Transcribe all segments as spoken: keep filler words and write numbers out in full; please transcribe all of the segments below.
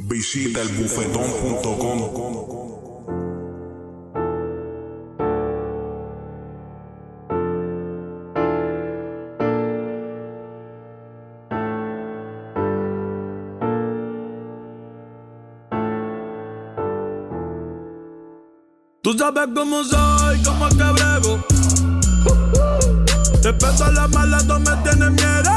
Visita el bufetón punto com. Tú sabes cómo soy, cómo es que brego. Respeto a las malas, tú me tienes miedo.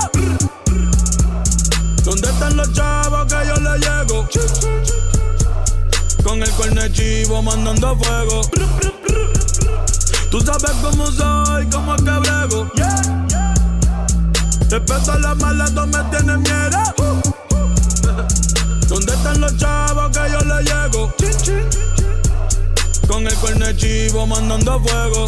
¿Dónde están los chavos que yo le llego? Con el cuerno chivo mandando fuego. Tú sabes cómo soy, cómo es que brego. Respeto a las malas, tú me tienes miedo. ¿Dónde están los chavos que yo le llego? Con el cuerno chivo mandando fuego.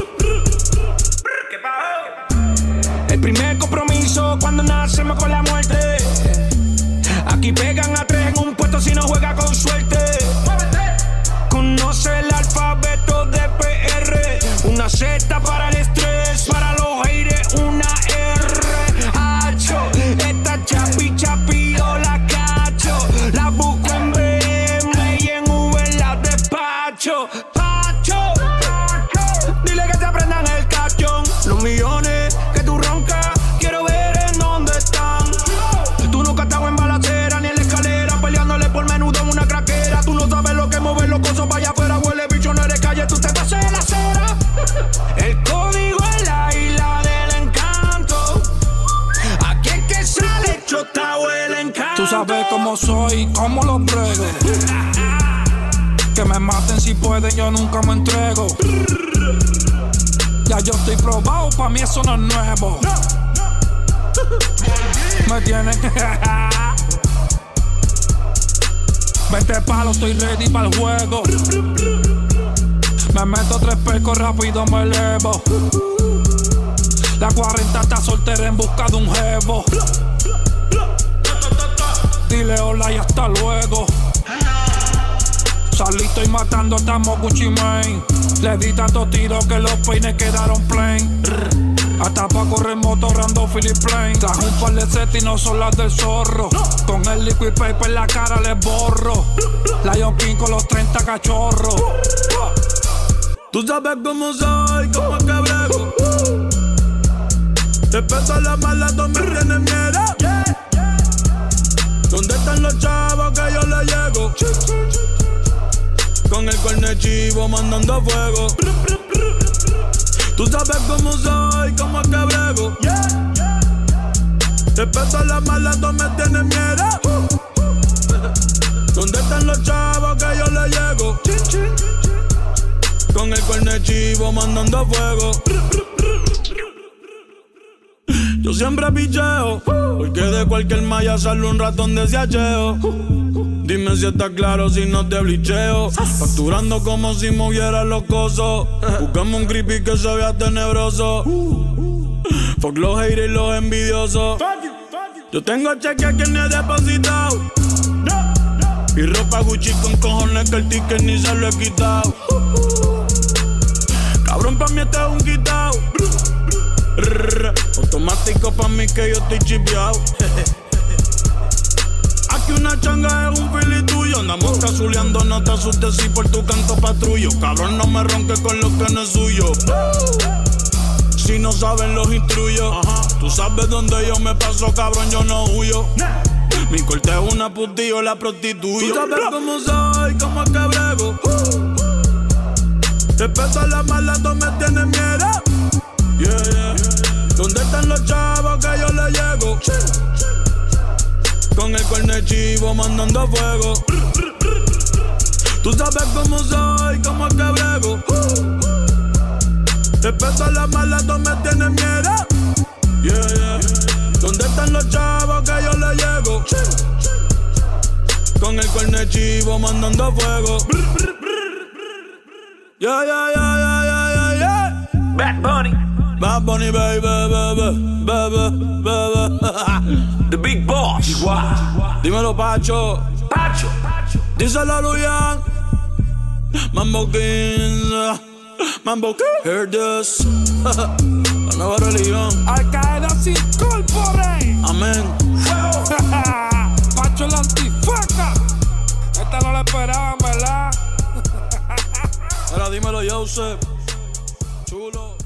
El primer compromiso cuando nacemos con la muerte. Aquí pegan a tres en un puesto si no juega con suerte. Conoce el alfabeto de P R. Una Z para el estrés, para los aires una R. Hacho, esta chapi chapi yo la cacho. La busco en B M y en Uber la despacho. Pacho, dile que te aprendan el cachón. Los millones que tú roncas, quiero ver en dónde están. Tú nunca has estado en balacera ni en la escalera, peleándole por menudo en una craquera. Tú no sabes lo que mover los cosos para allá afuera. Huele bicho, no eres calle, tú te pasas de la acera. El código es la isla del encanto. Aquí es que sale chotao el encanto. Tú sabes cómo soy, cómo lo brego. Que me maten si pueden, yo nunca me entrego. Ya yo estoy probado, pa' mí eso no es nuevo. Me tienen veinte palos, estoy ready para el juego. Me meto tres pecos, rápido me elevo. La cuarenta está soltera en busca de un jevo. Dile hola y hasta luego. Salí, estoy matando, estamos Gucci Mane. Le di tantos tiros que los peines quedaron plain. Hasta pa' correr motorando Philip Plain. Trajo un par de sets y no son las del zorro. Con el liquid paper en la cara les borro. Lion King con los treinta cachorros. Tú sabes cómo soy, cómo es que brego. Respeto a las malas, tú me tienes miedo. ¿Dónde están los chavos que yo le llego? Con el cuerno chivo mandando fuego. Tú sabes cómo soy, cómo es que brego. Respeto a las malas, tú me tienes miedo. ¿Dónde están los chavos que yo le llego? Con el cuerno chivo mandando fuego. Yo siempre picheo, porque de cualquier malla sale un ratón de siacheo. Dime si está claro, si no te blicheo. Facturando como si moviera los cosos. Buscamos un creepy que se vea tenebroso. Fuck los haters y los envidiosos. Yo tengo cheque a quien he depositado. Y ropa Gucci con cojones que el ticket ni se lo he quitado. Cabrón, pa' mí este es un quitao. Automático pa' mí que yo estoy chipeado. Aquí una changa es un fili tuyo. Andamos casuleando, no te asustes si por tu canto patrullo. Cabrón, no me ronques con lo que no es suyo. Si no saben los instruyo. Tú sabes dónde yo me paso, cabrón, yo no huyo. Mi corte es una putillo, la prostituyo. Tú sabes cómo soy, cómo es que brego. Respeto a las malas, tú me tienes miedo. Yeah, yeah. ¿Dónde están los chavos que yo le llego? Con el cuerno chivo mandando fuego. Tú sabes cómo soy, cómo es que brego. Respeto a las malas, tú me tienes miedo. Yeah, yeah. ¿Dónde están los chavos que yo le llego? Con el cuerno chivo mandando fuego. Yeah, yeah, yeah, yeah, yeah, yeah. Bad Bunny, Bad Bunny, baby, baby, baby, baby. The Big Boss. Dímelo, Pacho. Pacho. Díselo, Luyan. Mambo Kings. Mambo Kings. Hear this. La nueva religión. Al Qaeda sin corpore. Amén. Pacho la antifaca. Joseph, chulo.